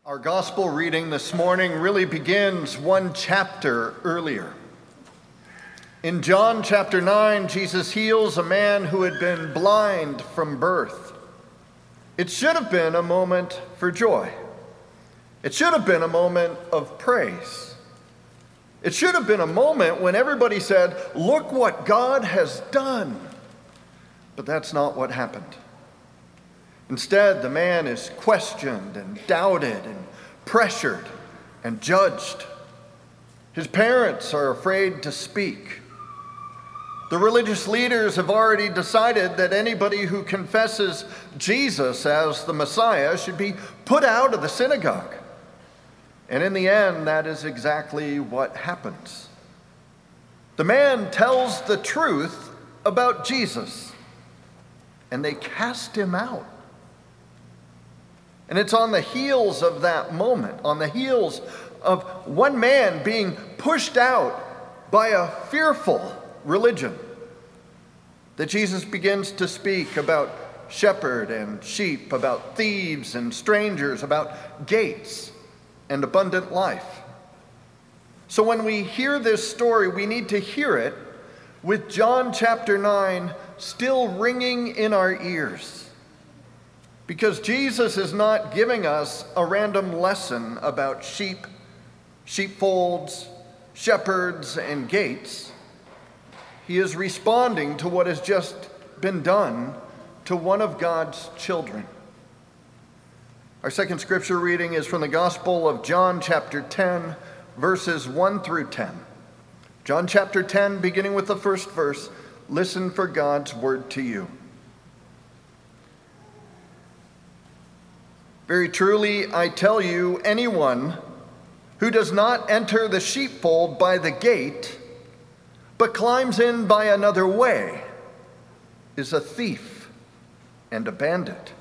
Our gospel reading this morning really begins one chapter earlier. In John chapter 9, Jesus heals a man who had been blind from birth. It should have been a moment for joy. It should have been a moment of praise. It should have been a moment when everybody said, "Look what God has done." But that's not what happened. Instead, the man is questioned and doubted and pressured and judged. His parents are afraid to speak. The religious leaders have already decided that anybody who confesses Jesus as the Messiah should be put out of the synagogue. And in the end, that is exactly what happens. The man tells the truth about Jesus, and they cast him out. And it's on the heels of that moment, on the heels of one man being pushed out by a fearful religion, that Jesus begins to speak about shepherd and sheep, about thieves and strangers, about gates and abundant life. So when we hear this story, we need to hear it with John chapter 9 still ringing in our ears. Because Jesus is not giving us a random lesson about sheep, sheepfolds, shepherds, and gates. He is responding to what has just been done to one of God's children. Our second scripture reading is from the Gospel of John chapter 10, verses 1 through 10. John chapter 10, beginning with the first verse, listen for God's word to you. Very truly, I tell you, anyone who does not enter the sheepfold by the gate, but climbs in by another way, is a thief and a bandit.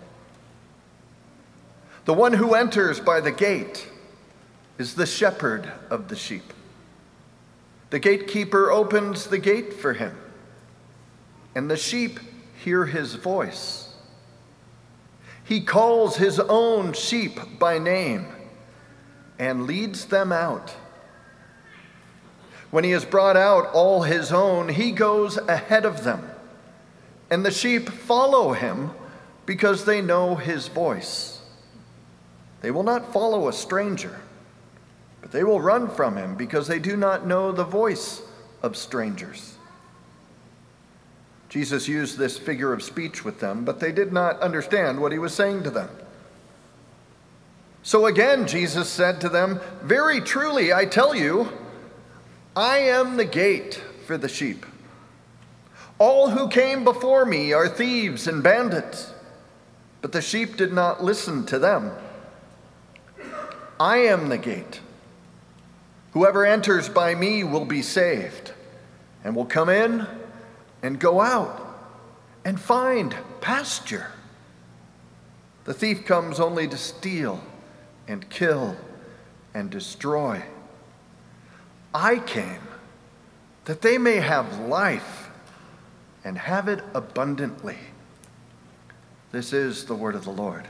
The one who enters by the gate is the shepherd of the sheep. The gatekeeper opens the gate for him, and the sheep hear his voice. He calls his own sheep by name and leads them out. When he has brought out all his own, he goes ahead of them, and the sheep follow him because they know his voice. They will not follow a stranger, but they will run from him because they do not know the voice of strangers. Jesus used this figure of speech with them, but they did not understand what he was saying to them. So again, Jesus said to them, "Very truly, I tell you, I am the gate for the sheep. All who came before me are thieves and bandits, but the sheep did not listen to them. I am the gate. Whoever enters by me will be saved, and will come in and go out and find pasture. The thief comes only to steal and kill and destroy. I came that they may have life and have it abundantly." This is the word of the Lord.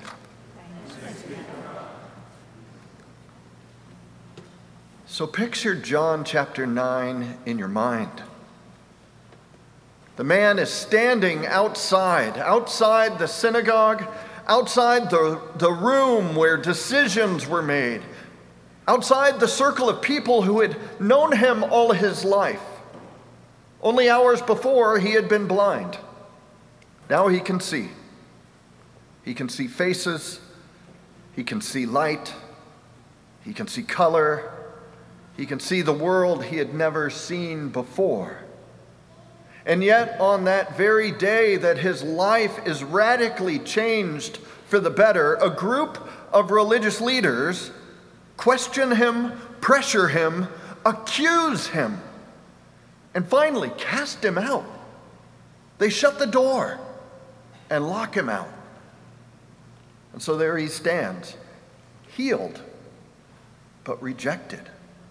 So picture John chapter 9 in your mind. The man is standing outside the synagogue, outside the room where decisions were made, outside the circle of people who had known him all his life. Only hours before, he had been blind. Now he can see. He can see faces. He can see light. He can see color. He can see the world he had never seen before. And yet, on that very day that his life is radically changed for the better, a group of religious leaders question him, pressure him, accuse him, and finally cast him out. They shut the door and lock him out. And so there he stands, healed, but rejected,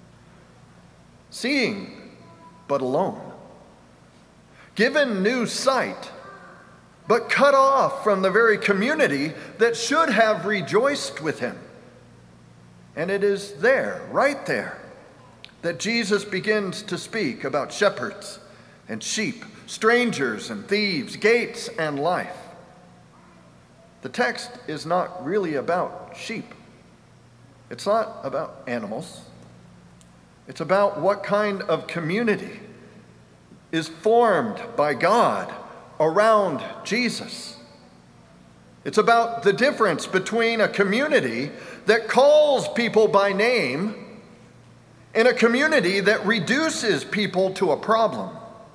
seeing, but alone, given new sight, but cut off from the very community that should have rejoiced with him. And it is there, right there, that Jesus begins to speak about shepherds and sheep, strangers and thieves, gates and life. The text is not really about sheep. It's not about animals. It's about what kind of community is formed by God around Jesus. It's about the difference between a community that calls people by name and a community that reduces people to a problem.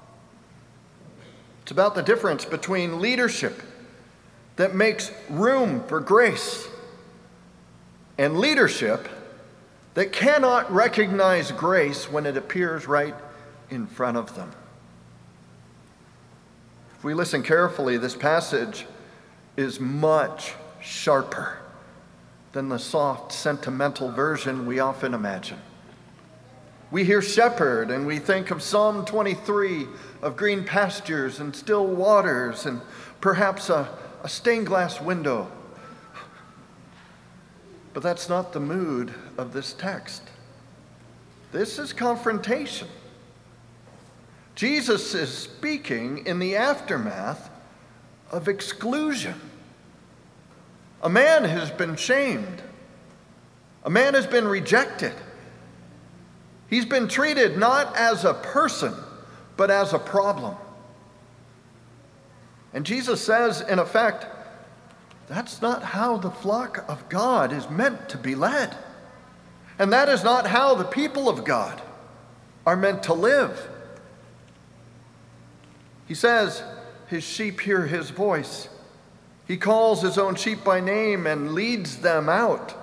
It's about the difference between leadership that makes room for grace and leadership that cannot recognize grace when it appears right in front of them. If we listen carefully, this passage is much sharper than the soft, sentimental version we often imagine. We hear shepherd and we think of Psalm 23, of green pastures and still waters and perhaps a stained glass window. But that's not the mood of this text. This is confrontation. Jesus is speaking in the aftermath of exclusion. A man has been shamed. A man has been rejected. He's been treated not as a person, but as a problem. And Jesus says, in effect, that's not how the flock of God is meant to be led. And that is not how the people of God are meant to live. He says, his sheep hear his voice. He calls his own sheep by name and leads them out.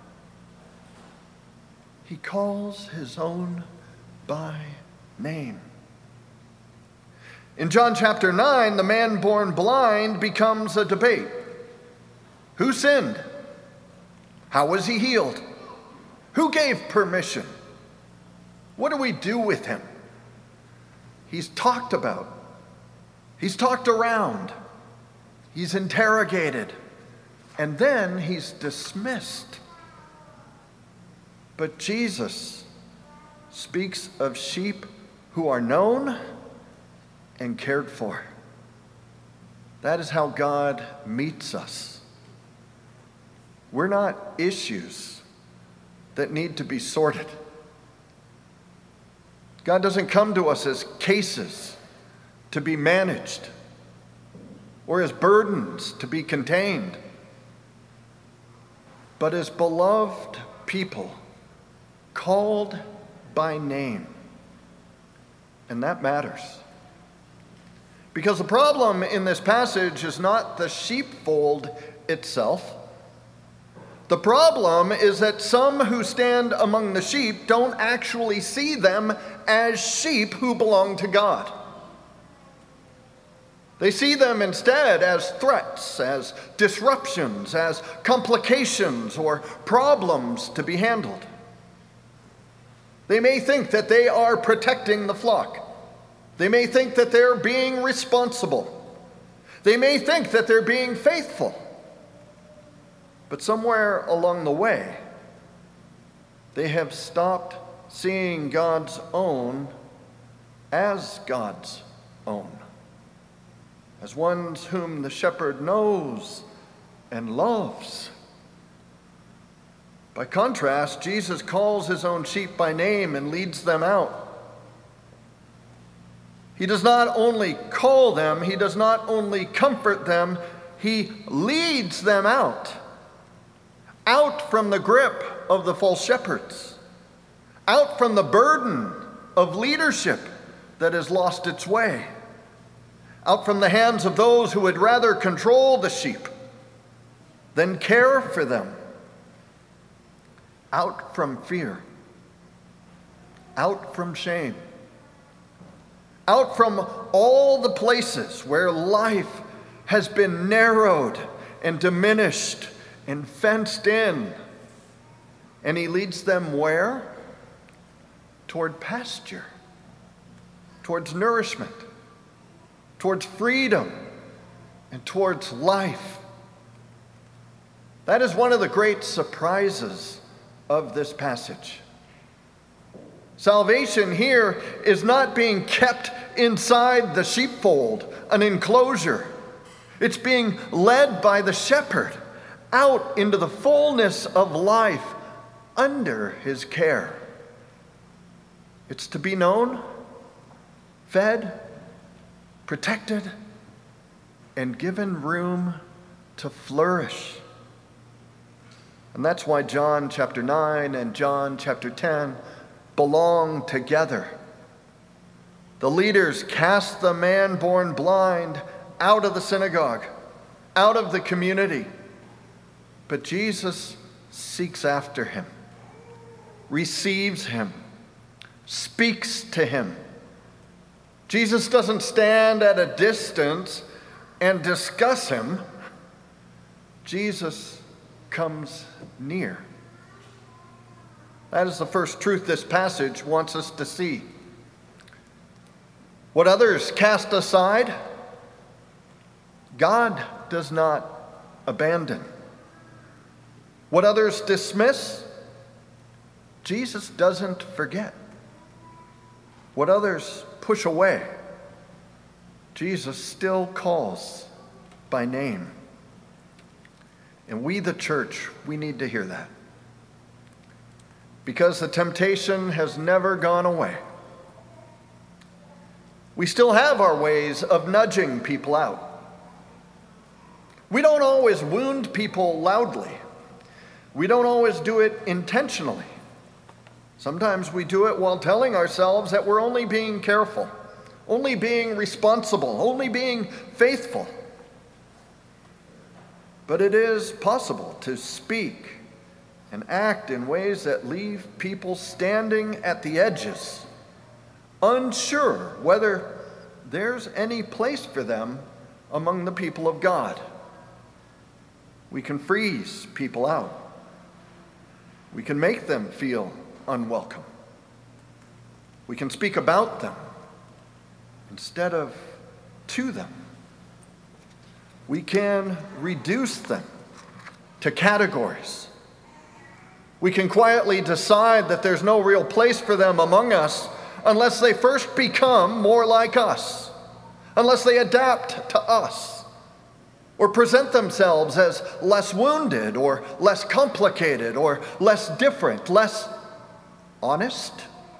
He calls his own by name. In John chapter 9, the man born blind becomes a debate. Who sinned? How was he healed? Who gave permission? What do we do with him? He's talked about. He's talked around. He's interrogated. And then he's dismissed. But Jesus speaks of sheep who are known and cared for. That is how God meets us. We're not issues that need to be sorted. God doesn't come to us as cases to be managed or as burdens to be contained, but as beloved people called by name. And that matters. Because the problem in this passage is not the sheepfold itself. The problem is that some who stand among the sheep don't actually see them as sheep who belong to God. They see them instead as threats, as disruptions, as complications or problems to be handled. They may think that they are protecting the flock. They may think that they're being responsible. They may think that they're being faithful. But somewhere along the way, they have stopped seeing God's own as God's own, as ones whom the shepherd knows and loves. By contrast, Jesus calls his own sheep by name and leads them out. He does not only call them, he does not only comfort them, he leads them out from the grip of the false shepherds, out from the burden of leadership that has lost its way, out from the hands of those who would rather control the sheep than care for them, out from fear, out from shame, out from all the places where life has been narrowed and diminished and fenced in. And he leads them where? Toward pasture, towards nourishment, towards freedom, and towards life. That is one of the great surprises of this passage. Salvation here is not being kept inside the sheepfold, an enclosure. It's being led by the shepherd out into the fullness of life under his care. It's to be known, fed, protected, and given room to flourish. And that's why John chapter 9 and John chapter 10 belong together. The leaders cast the man born blind out of the synagogue, out of the community. But Jesus seeks after him, receives him, speaks to him. Jesus doesn't stand at a distance and discuss him. Jesus comes near. That is the first truth this passage wants us to see. What others cast aside, God does not abandon. What others dismiss, Jesus doesn't forget. What others push away, Jesus still calls by name. And we, the church, we need to hear that. Because the temptation has never gone away. We still have our ways of nudging people out. We don't always wound people loudly. We don't always do it intentionally. Sometimes we do it while telling ourselves that we're only being careful, only being responsible, only being faithful. But it is possible to speak and act in ways that leave people standing at the edges, unsure whether there's any place for them among the people of God. We can freeze people out. We can make them feel unwelcome. We can speak about them instead of to them. We can reduce them to categories. We can quietly decide that there's no real place for them among us unless they first become more like us, unless they adapt to us, or present themselves as less wounded or less complicated or less different, less honest.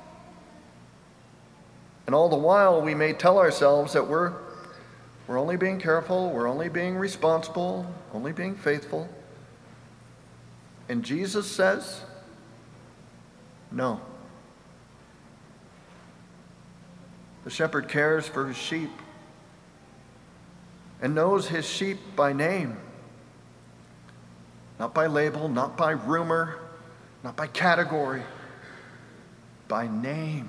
And all the while we may tell ourselves that we're only being careful, we're only being responsible, only being faithful. And Jesus says, no. The shepherd cares for his sheep and knows his sheep by name. Not by label, not by rumor, not by category, by name.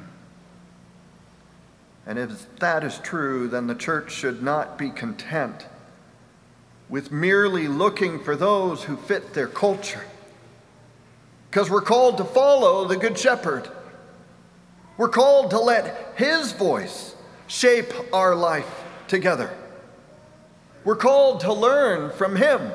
And if that is true, then the church should not be content with merely looking for those who fit their culture. Because we're called to follow the Good Shepherd. We're called to let his voice shape our life together. We're called to learn from him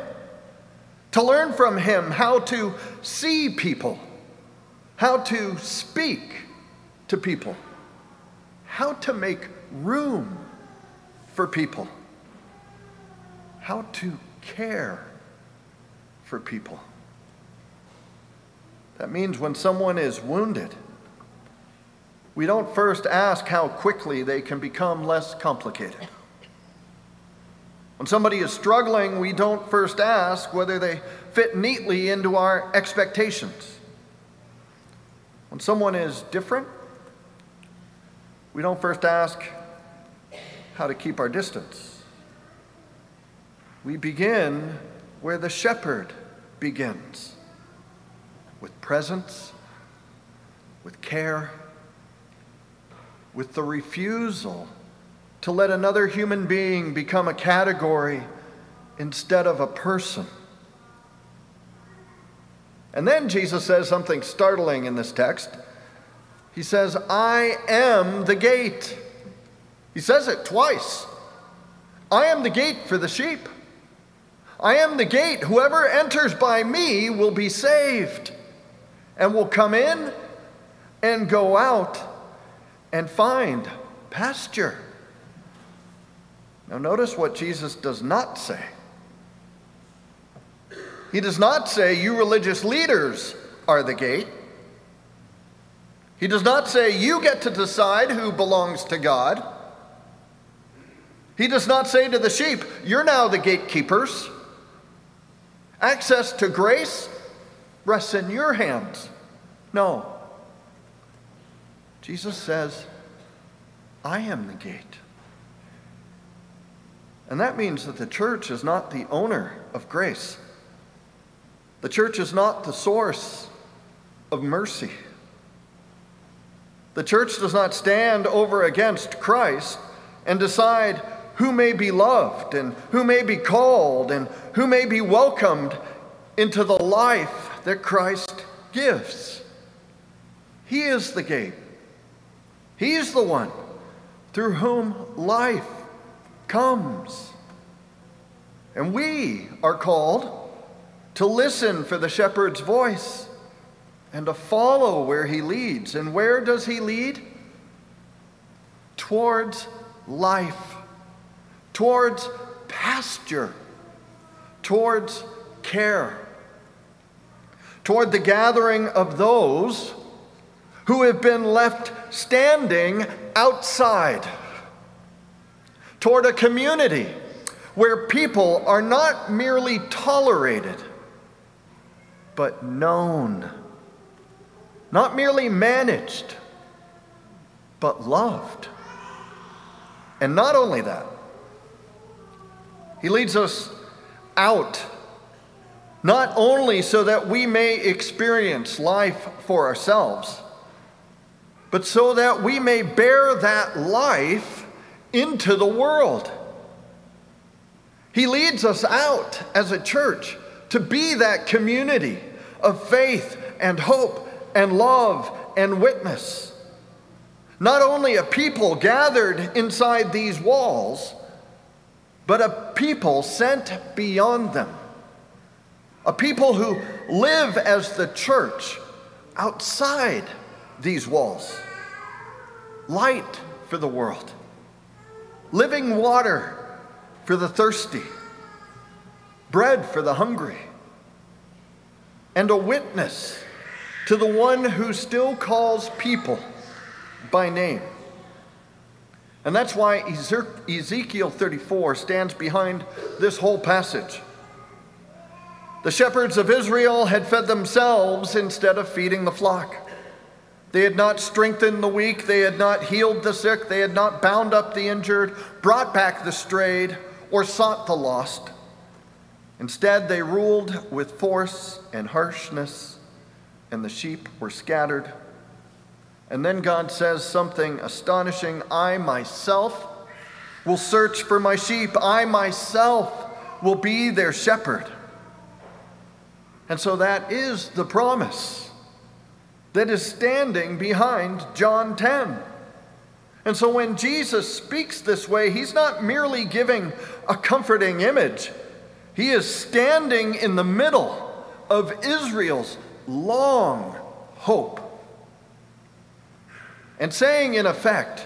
how to see people, how to speak to people, how to make room for people, how to care for people. That means when someone is wounded, we don't first ask how quickly they can become less complicated. When somebody is struggling, we don't first ask whether they fit neatly into our expectations. When someone is different, we don't first ask how to keep our distance. We begin where the shepherd begins, with presence, with care, with the refusal to let another human being become a category instead of a person. And then Jesus says something startling in this text. He says, I am the gate. He says it twice. I am the gate for the sheep. I am the gate. Whoever enters by me will be saved. and will come in and go out and find pasture. Now notice what Jesus does not say. He does not say, you religious leaders are the gate. He does not say, you get to decide who belongs to God. He does not say to the sheep, you're now the gatekeepers. Access to grace rests in your hands. No. Jesus says, I am the gate. And that means that the church is not the owner of grace. The church is not the source of mercy. The church does not stand over against Christ and decide who may be loved and who may be called and who may be welcomed into the life that Christ gives. He is the gate. He is the one through whom life comes. And we are called to listen for the shepherd's voice and to follow where he leads. And where does he lead? Towards life, towards pasture, towards care, toward the gathering of those who have been left standing outside, toward a community where people are not merely tolerated, but known, not merely managed, but loved. And not only that, he leads us out, not only so that we may experience life for ourselves, but so that we may bear that life into the world. He leads us out as a church to be that community of faith and hope and love and witness. Not only a people gathered inside these walls, but a people sent beyond them. A people who live as the church outside these walls. Light for the world. Living water for the thirsty. Bread for the hungry. And a witness to the one who still calls people by name. And that's why Ezekiel 34 stands behind this whole passage. The shepherds of Israel had fed themselves instead of feeding the flock. They had not strengthened the weak, they had not healed the sick, they had not bound up the injured, brought back the strayed, or sought the lost. Instead, they ruled with force and harshness, and the sheep were scattered. And then God says something astonishing. I myself will search for my sheep. I myself will be their shepherd. And so that is the promise that is standing behind John 10. And so when Jesus speaks this way, he's not merely giving a comforting image. He is standing in the middle of Israel's long hope. And saying, in effect,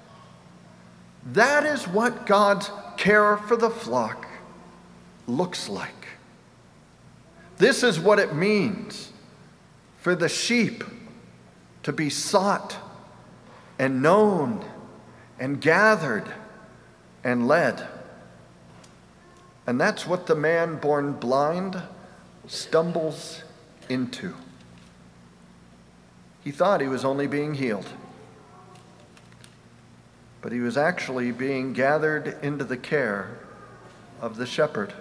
that is what God's care for the flock looks like. This is what it means for the sheep to be sought and known and gathered and led. And that's what the man born blind stumbles into. He thought he was only being healed, but he was actually being gathered into the care of the shepherd.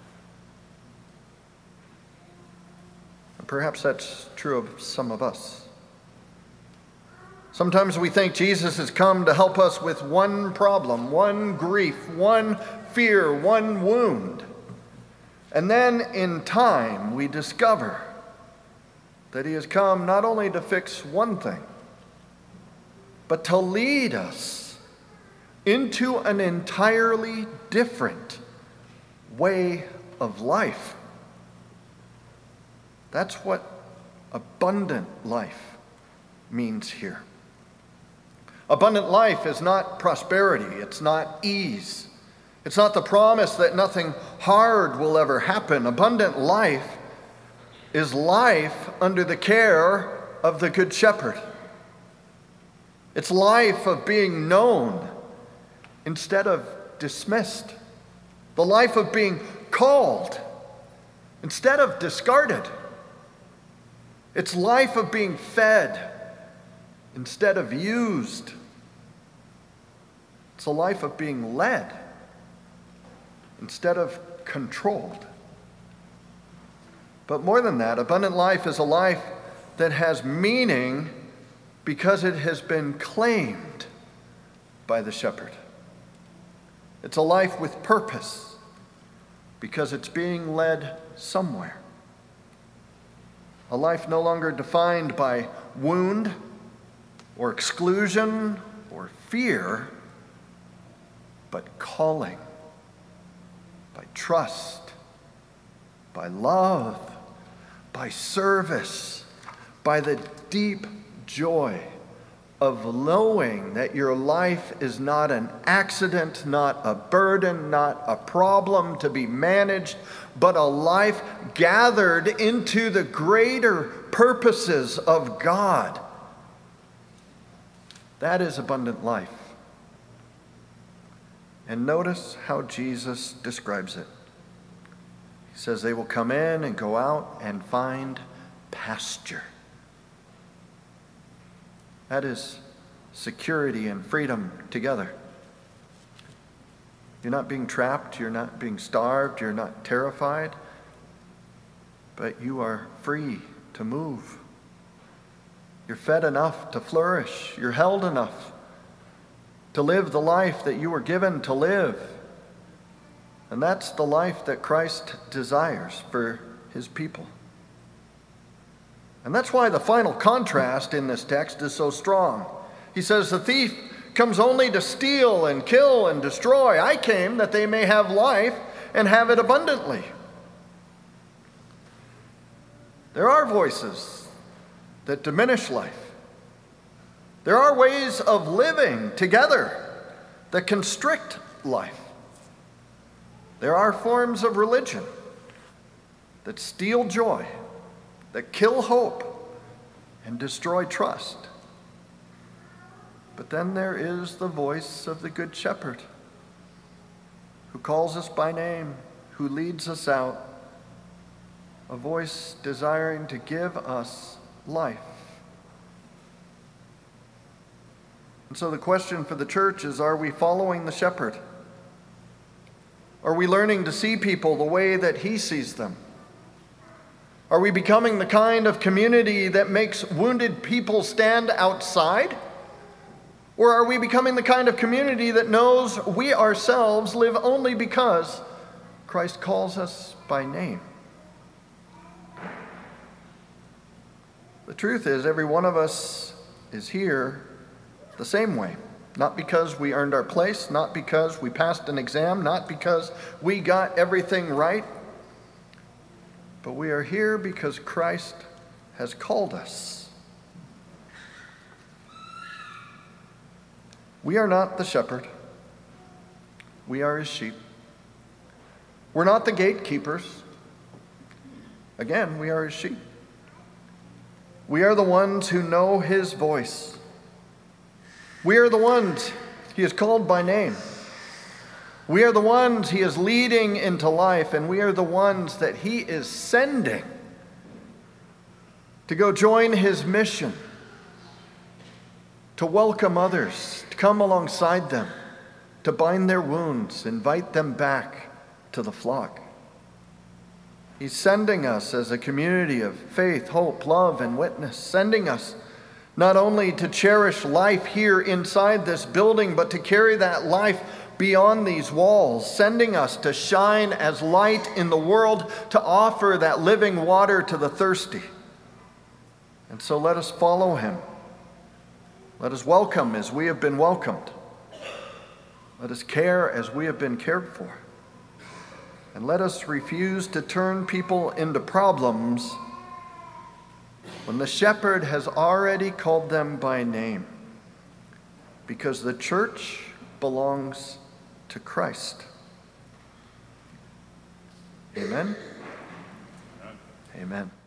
And perhaps that's true of some of us. Sometimes we think Jesus has come to help us with one problem, one grief, one fear, one wound. And then in time we discover that he has come not only to fix one thing, but to lead us into an entirely different way of life. That's what abundant life means here. Abundant life is not prosperity. It's not ease. It's not the promise that nothing hard will ever happen. Abundant life is life under the care of the Good Shepherd. It's life of being known instead of dismissed. The life of being called instead of discarded. It's life of being fed instead of used. It's a life of being led instead of controlled. But more than that, abundant life is a life that has meaning because it has been claimed by the shepherd. It's a life with purpose because it's being led somewhere. A life no longer defined by wound or exclusion or fear, but calling, by trust, by love, by service, by the deep joy of knowing that your life is not an accident, not a burden, not a problem to be managed, but a life gathered into the greater purposes of God. That is abundant life. And notice how Jesus describes it. He says they will come in and go out and find pasture. That is security and freedom together. You're not being trapped, you're not being starved, you're not terrified, but you are free to move. You're fed enough to flourish, you're held enough to live the life that you were given to live. And that's the life that Christ desires for his people. And that's why the final contrast in this text is so strong. He says, the thief comes only to steal and kill and destroy. I came that they may have life and have it abundantly. There are voices that diminish life. There are ways of living together that constrict life. There are forms of religion that steal joy, that kill hope, and destroy trust. But then there is the voice of the Good Shepherd, who calls us by name, who leads us out, a voice desiring to give us life. And so the question for the church is, are we following the shepherd? Are we learning to see people the way that he sees them? Are we becoming the kind of community that makes wounded people stand outside? Or are we becoming the kind of community that knows we ourselves live only because Christ calls us by name? The truth is, every one of us is here the same way. Not because we earned our place, not because we passed an exam, not because we got everything right, but we are here because Christ has called us. We are not the shepherd. We are his sheep. We're not the gatekeepers. Again, we are his sheep. We are the ones who know his voice. We are the ones he has called by name. We are the ones he is leading into life, and we are the ones that he is sending to go join his mission, to welcome others, to come alongside them, to bind their wounds, invite them back to the flock. He's sending us as a community of faith, hope, love, and witness, sending us not only to cherish life here inside this building, but to carry that life beyond these walls, sending us to shine as light in the world, to offer that living water to the thirsty. And so let us follow him. Let us welcome as we have been welcomed. Let us care as we have been cared for. And let us refuse to turn people into problems when the shepherd has already called them by name, because the church belongs to Christ. Amen? Amen.